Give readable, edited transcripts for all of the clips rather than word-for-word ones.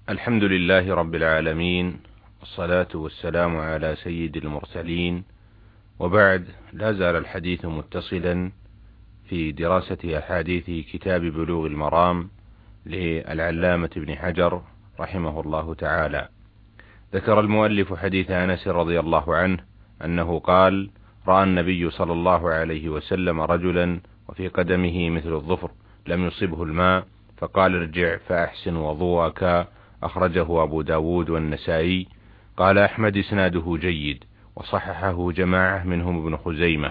الحمد لله رب العالمين، والصلاة والسلام على سيد المرسلين، وبعد. لا زال الحديث متصلا في دراسة أحاديث كتاب بلوغ المرام للعلامة ابن حجر رحمه الله تعالى. ذكر المؤلف حديث أنس رضي الله عنه أنه قال: رأى النبي صلى الله عليه وسلم رجلا وفي قدمه مثل الظفر لم يصبه الماء، فقال: ارجع فأحسن وضوءك. أخرجه أبو داود والنسائي. قال أحمد: إسناده جيد، وصححه جماعة منهم ابن خزيمة.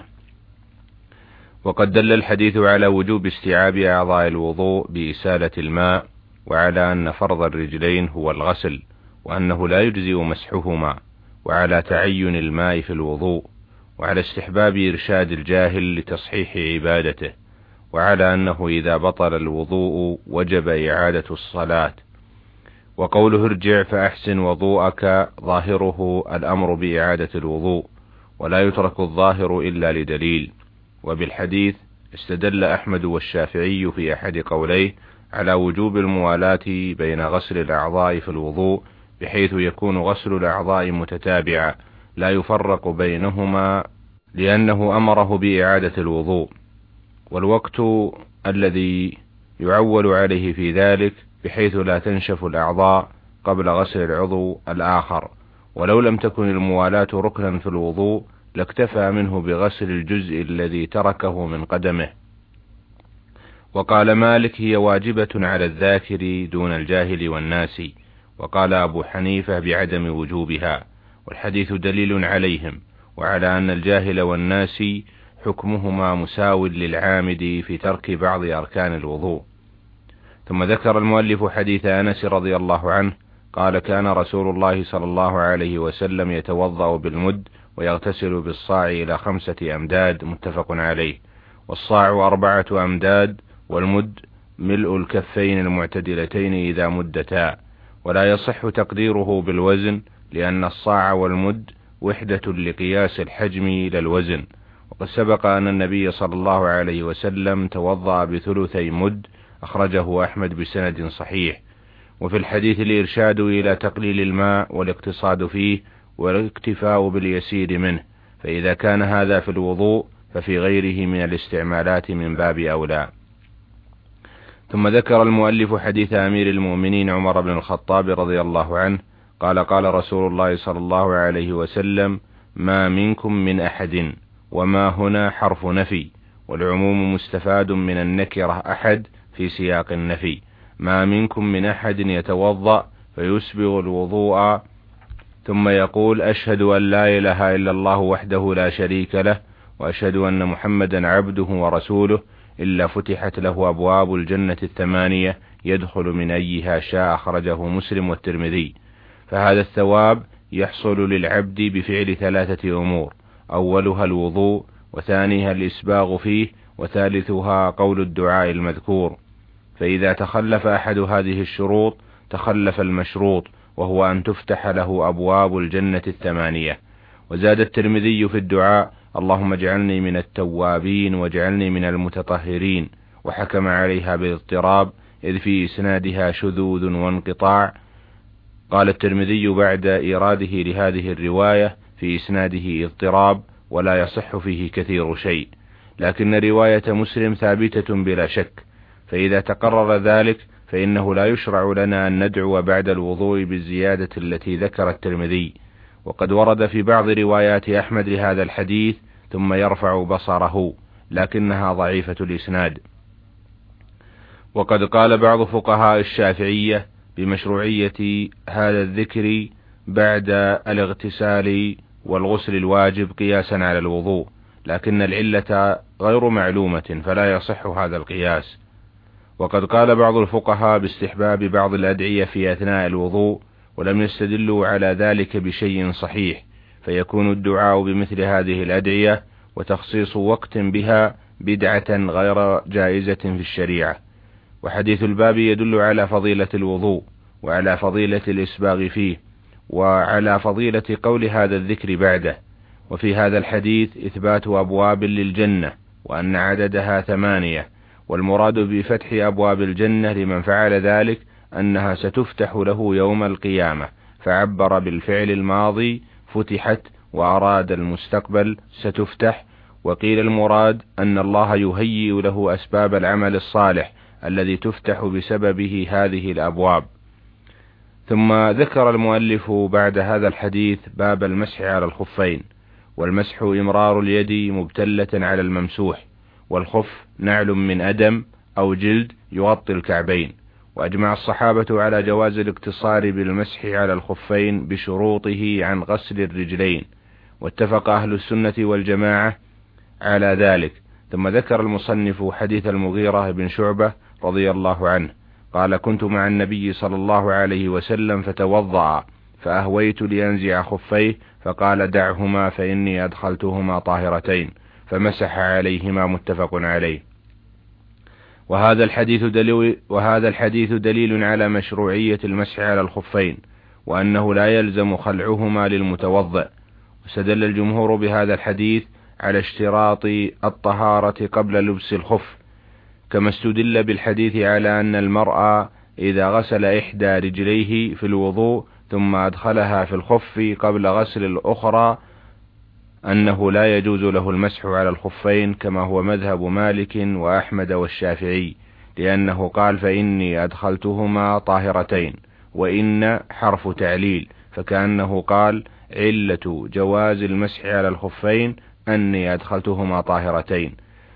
وقد دل الحديث على وجوب استيعاب أعضاء الوضوء بإسالة الماء، وعلى أن فرض الرجلين هو الغسل، وأنه لا يجزئ مسحهما، وعلى تعين الماء في الوضوء، وعلى استحباب إرشاد الجاهل لتصحيح عبادته، وعلى أنه إذا بطل الوضوء وجب إعادة الصلاة. وقوله ارجع فأحسن وضوءك ظاهره الأمر بإعادة الوضوء، ولا يترك الظاهر إلا لدليل. وبالحديث استدل أحمد والشافعي في أحد قوليه على وجوب الموالاة بين غسل الأعضاء في الوضوء، بحيث يكون غسل الأعضاء متتابعا لا يفرق بينهما، لأنه أمره بإعادة الوضوء، والوقت الذي يعول عليه في ذلك، بحيث لا تنشف الأعضاء قبل غسل العضو الآخر. ولو لم تكن الموالاة ركنا في الوضوء لاكتفى منه بغسل الجزء الذي تركه من قدمه. وقال مالك: هي واجبة على الذاكر دون الجاهل والناسي. وقال أبو حنيفة بعدم وجوبها، والحديث دليل عليهم، وعلى أن الجاهل والناسي حكمهما مساو للعامد في ترك بعض أركان الوضوء. ثم ذكر المؤلف حديث أنس رضي الله عنه قال: كان رسول الله صلى الله عليه وسلم يتوضأ بالمد ويغتسل بالصاع إلى 5 أمداد، متفق عليه. والصاع 4 أمداد، والمد ملء الكفين المعتدلتين إذا مدتا، ولا يصح تقديره بالوزن، لأن الصاع والمد وحدة لقياس الحجم للوزن. وقد سبق أن النبي صلى الله عليه وسلم توضأ بثلثي مد، أخرجه أحمد بسند صحيح. وفي الحديث الإرشاد إلى تقليل الماء والاقتصاد فيه والاكتفاء باليسير منه، فإذا كان هذا في الوضوء ففي غيره من الاستعمالات من باب أولى. ثم ذكر المؤلف حديث أمير المؤمنين عمر بن الخطاب رضي الله عنه قال: قال رسول الله صلى الله عليه وسلم: ما منكم من أحد، وما هنا حرف نفي، والعموم مستفاد من النكرة أحد في سياق النفي. ما منكم من أحد يتوضأ فيسبغ الوضوء ثم يقول: أشهد أن لا إله إلا الله وحده لا شريك له، وأشهد أن محمدا عبده ورسوله، إلا فتحت له أبواب الجنة 8 يدخل من أيها شاء، أخرجه مسلم والترمذي. فهذا الثواب يحصل للعبد بفعل 3 أمور: أولها الوضوء، وثانيها الإسباغ فيه، وثالثها قول الدعاء المذكور. فإذا تخلف أحد هذه الشروط تخلف المشروط، وهو أن تفتح له أبواب الجنة 8. وزاد الترمذي في الدعاء: اللهم اجعلني من التوابين واجعلني من المتطهرين، وحكم عليها بالاضطراب، إذ في إسنادها شذوذ وانقطاع. قال الترمذي بعد إيراده لهذه الرواية: في إسناده اضطراب، ولا يصح فيه كثير شيء، لكن رواية مسلم ثابتة بلا شك. فإذا تقرر ذلك فإنه لا يشرع لنا أن ندعو بعد الوضوء بالزيادة التي ذكر الترمذي. وقد ورد في بعض روايات أحمد لهذا الحديث: ثم يرفع بصره، لكنها ضعيفة الإسناد. وقد قال بعض فقهاء الشافعية بمشروعية هذا الذكر بعد الاغتسال والغسل الواجب قياسا على الوضوء، لكن العلة غير معلومة، فلا يصح هذا القياس. وقد قال بعض الفقهاء باستحباب بعض الأدعية في أثناء الوضوء، ولم يستدلوا على ذلك بشيء صحيح، فيكون الدعاء بمثل هذه الأدعية وتخصيص وقت بها بدعة غير جائزة في الشريعة. وحديث الباب يدل على فضيلة الوضوء، وعلى فضيلة الإسباغ فيه، وعلى فضيلة قول هذا الذكر بعده. وفي هذا الحديث إثبات أبواب للجنة، وأن عددها 8، والمراد بفتح أبواب الجنة لمن فعل ذلك أنها ستفتح له يوم القيامة، فعبر بالفعل الماضي فتحت، وأراد المستقبل ستفتح. وقيل المراد أن الله يهيئ له أسباب العمل الصالح الذي تفتح بسببه هذه الأبواب. ثم ذكر المؤلف بعد هذا الحديث باب المسح على الخفين. والمسح إمرار اليد مبتلة على الممسوح، والخف نعل من أدم أو جلد يغطي الكعبين. وأجمع الصحابة على جواز الاقتصار بالمسح على الخفين بشروطه عن غسل الرجلين، واتفق أهل السنة والجماعة على ذلك. ثم ذكر المصنف حديث المغيرة بن شعبة رضي الله عنه قال: كنت مع النبي صلى الله عليه وسلم فتوضأ، فأهويت لينزع خفيه، فقال: دعهما فإني أدخلتهما طاهرتين، فمسح عليهما. متفق عليه. وهذا الحديث دليل على مشروعية المسح على الخفين، وأنه لا يلزم خلعهما للمتوضئ. واستدل الجمهور بهذا الحديث على اشتراط الطهارة قبل لبس الخف، كما استدل بالحديث على أن المرء إذا غسل إحدى رجليه في الوضوء ثم أدخلها في الخف قبل غسل الأخرى أنه لا يجوز له المسح على الخفين، كما هو مذهب مالك وأحمد والشافعي، لأنه قال: فإني أدخلتهما طاهرتين، وإن حرف تعليل، فكأنه قال: علة جواز المسح على الخفين أني أدخلتهما طاهرتين.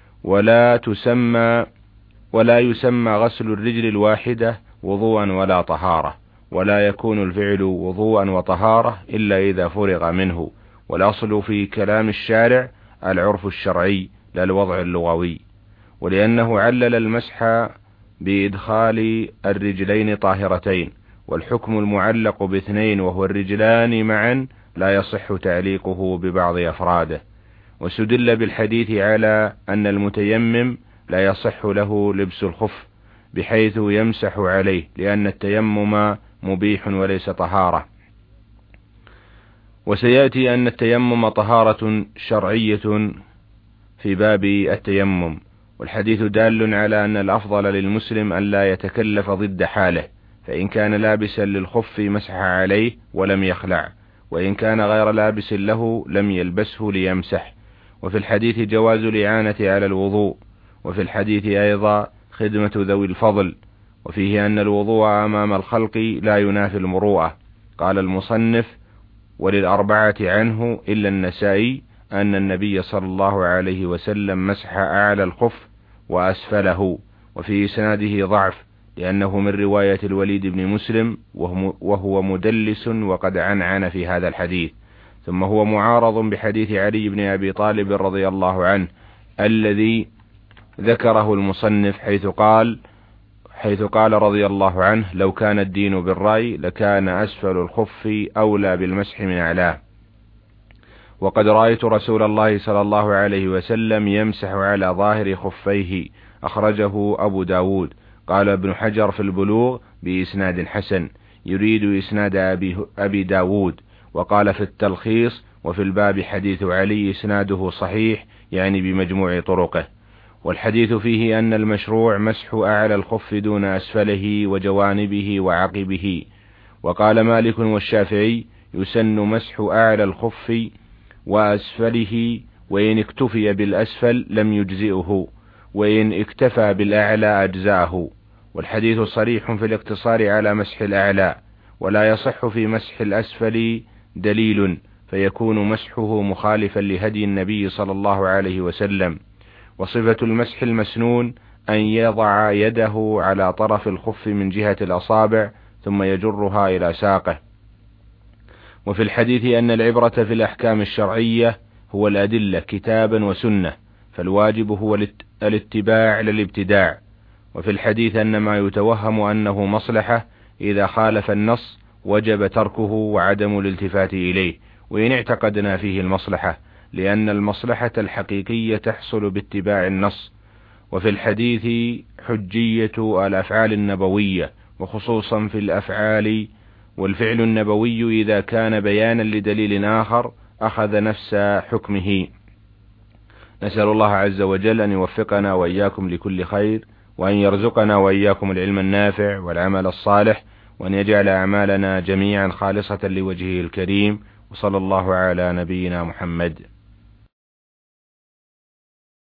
ولا يسمى غسل الرجل الواحدة وضوءا ولا طهارة، ولا يكون الفعل وضوءا وطهارة إلا إذا فرغ منه. والأصل في كلام الشارع العرف الشرعي لا الوضع اللغوي. ولأنه علل المسح بإدخال الرجلين طاهرتين، والحكم المعلق باثنين وهو الرجلان معا لا يصح تعليقه ببعض أفراده. واستدل بالحديث على أن المتيمم لا يصح له لبس الخف بحيث يمسح عليه، لأن التيمم مبيح وليس طهارة. وسيأتي أن التيمم طهارة شرعية في باب التيمم. والحديث دال على أن الأفضل للمسلم أن لا يتكلف ضد حاله، فإن كان لابسا للخف مسح عليه ولم يخلع، وإن كان غير لابس له لم يلبسه ليمسح. وفي الحديث جواز الإعانة على الوضوء، وفي الحديث أيضا خدمة ذوي الفضل، وفيه أن الوضوء أمام الخلق لا ينافي المروءة. قال المصنف: وللأربعة عنه إلا النسائي أن النبي صلى الله عليه وسلم مسح أعلى الخف وأسفله. وفي إسناده ضعف، لأنه من رواية الوليد بن مسلم وهو مدلس وقد عنعن في هذا الحديث. ثم هو معارض بحديث علي بن أبي طالب رضي الله عنه الذي ذكره المصنف، حيث قال رضي الله عنه: لو كان الدين بالرأي لكان أسفل الخف أولى بالمسح من أعلاه. وقد رأيت رسول الله صلى الله عليه وسلم يمسح على ظاهر خفيه، أخرجه أبو داود. قال ابن حجر في البلوغ بإسناد حسن، يريد إسناد أبي داود. وقال في التلخيص: وفي الباب حديث علي إسناده صحيح، يعني بمجموع طرقه. والحديث فيه أن المشروع مسح أعلى الخف دون أسفله وجوانبه وعقبه. وقال مالك والشافعي: يسن مسح أعلى الخف وأسفله، وإن اكتفي بالأسفل لم يجزئه، وإن اكتفى بالأعلى أجزاه. والحديث صريح في الاقتصار على مسح الأعلى، ولا يصح في مسح الأسفل دليل، فيكون مسحه مخالفا لهدي النبي صلى الله عليه وسلم. وصفة المسح المسنون أن يضع يده على طرف الخف من جهة الأصابع ثم يجرها إلى ساقه. وفي الحديث أن العبرة في الأحكام الشرعية هو الأدلة كتابا وسنة، فالواجب هو الاتباع للابتداع. وفي الحديث أن ما يتوهم أنه مصلحة إذا خالف النص وجب تركه وعدم الالتفات إليه، وإن اعتقدنا فيه المصلحة، لأن المصلحة الحقيقية تحصل باتباع النص. وفي الحديث حجية الأفعال النبوية، وخصوصا في الأفعال، والفعل النبوي إذا كان بيانا لدليل آخر أخذ نفس حكمه. نسأل الله عز وجل أن يوفقنا وإياكم لكل خير، وأن يرزقنا وإياكم العلم النافع والعمل الصالح، وأن يجعل أعمالنا جميعا خالصة لوجهه الكريم. وصلى الله على نبينا محمد.